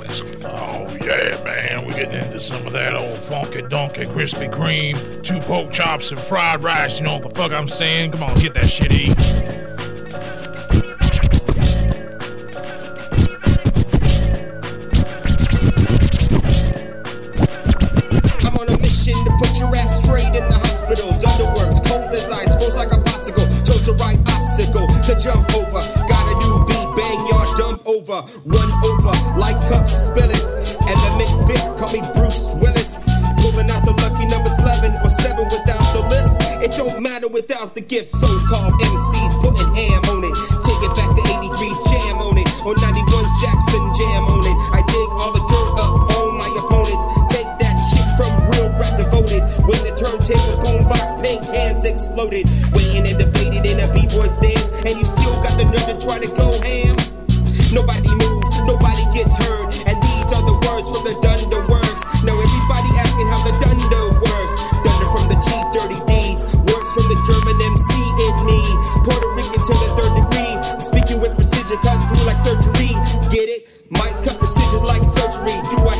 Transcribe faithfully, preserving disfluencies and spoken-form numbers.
Oh yeah, man, we getting into some of that old funky donkey Krispy Kreme, two pork chops and fried rice, you know what the fuck I'm saying? Come on, get that shit, eat. I'm on a mission to put your ass straight in the hospital. Underworks, cold as ice, froze like a popsicle. Chose the right obstacle to jump over. Got a new beat, bang your dump over. Run over like cups spilling. And the McFit, call me Bruce Willis. Pulling out the lucky numbers eleven or seven without the list. It don't matter without the gift. So-called M Cs putting ham on it. Take it back to eighty-three's jam on it. Or ninety-one's Jackson jam on it. I dig all the dirt up on my opponents. Take that shit from real rap devoted. When the turntable boombox paint cans exploded. Weighing and debated in a b-boy stance. And you still got the nerve to try to go ham. Nobody moves, nobody gets heard. And these are the words from the Dunder words. Now everybody asking how the Dunder works. Dunder from the Chief, dirty deeds. Words from the German M C in me. Puerto Rican to the third degree. Speaking with precision, cut through like surgery. Get it? Might cut precision like surgery. Do I